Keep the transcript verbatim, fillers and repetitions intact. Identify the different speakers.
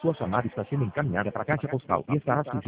Speaker 1: Sua chamada está sendo encaminhada para a caixa postal e estará sujeita